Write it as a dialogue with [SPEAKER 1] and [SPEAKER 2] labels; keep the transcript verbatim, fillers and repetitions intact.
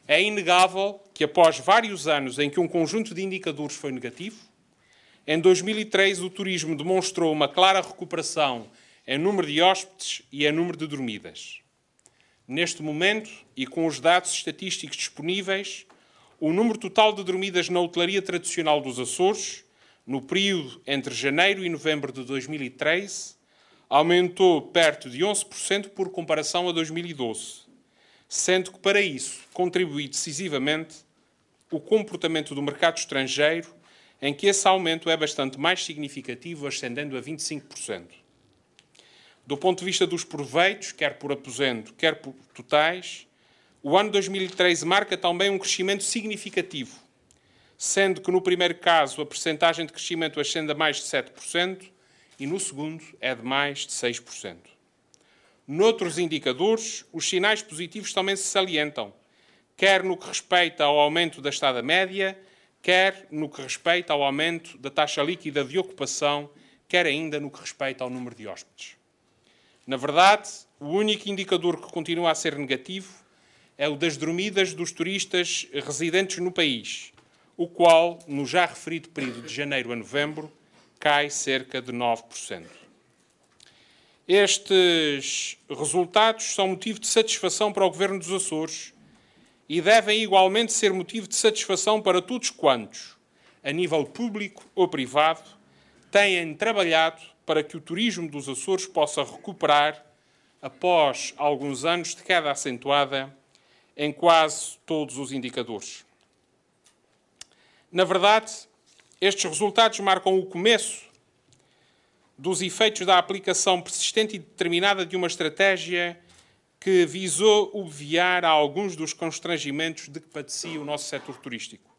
[SPEAKER 1] É inegável que, após vários anos em que um conjunto de indicadores foi negativo, em dois mil e três o turismo demonstrou uma clara recuperação em número de hóspedes e em número de dormidas. Neste momento, e com os dados estatísticos disponíveis, o número total de dormidas na hotelaria tradicional dos Açores, no período entre janeiro e novembro de dois mil e treze, aumentou perto de onze por cento por comparação a dois mil e doze, sendo que para isso contribuiu decisivamente o comportamento do mercado estrangeiro, em que esse aumento é bastante mais significativo, ascendendo a vinte e cinco por cento. Do ponto de vista dos proveitos, quer por aposento, quer por totais, o ano dois mil e treze marca também um crescimento significativo, sendo que no primeiro caso a percentagem de crescimento ascende a mais de sete por cento e no segundo é de mais de seis por cento. Noutros indicadores, os sinais positivos também se salientam, quer no que respeita ao aumento da estada média, quer no que respeita ao aumento da taxa líquida de ocupação, quer ainda no que respeita ao número de hóspedes. Na verdade, o único indicador que continua a ser negativo é o das dormidas dos turistas residentes no país, o qual, no já referido período de janeiro a novembro, cai cerca de nove por cento. Estes resultados são motivo de satisfação para o Governo dos Açores e devem igualmente ser motivo de satisfação para todos quantos, a nível público ou privado, têm trabalhado para que o turismo dos Açores possa recuperar após alguns anos de queda acentuada em quase todos os indicadores. Na verdade, estes resultados marcam o começo dos efeitos da aplicação persistente e determinada de uma estratégia que visou obviar a alguns dos constrangimentos de que padecia o nosso setor turístico.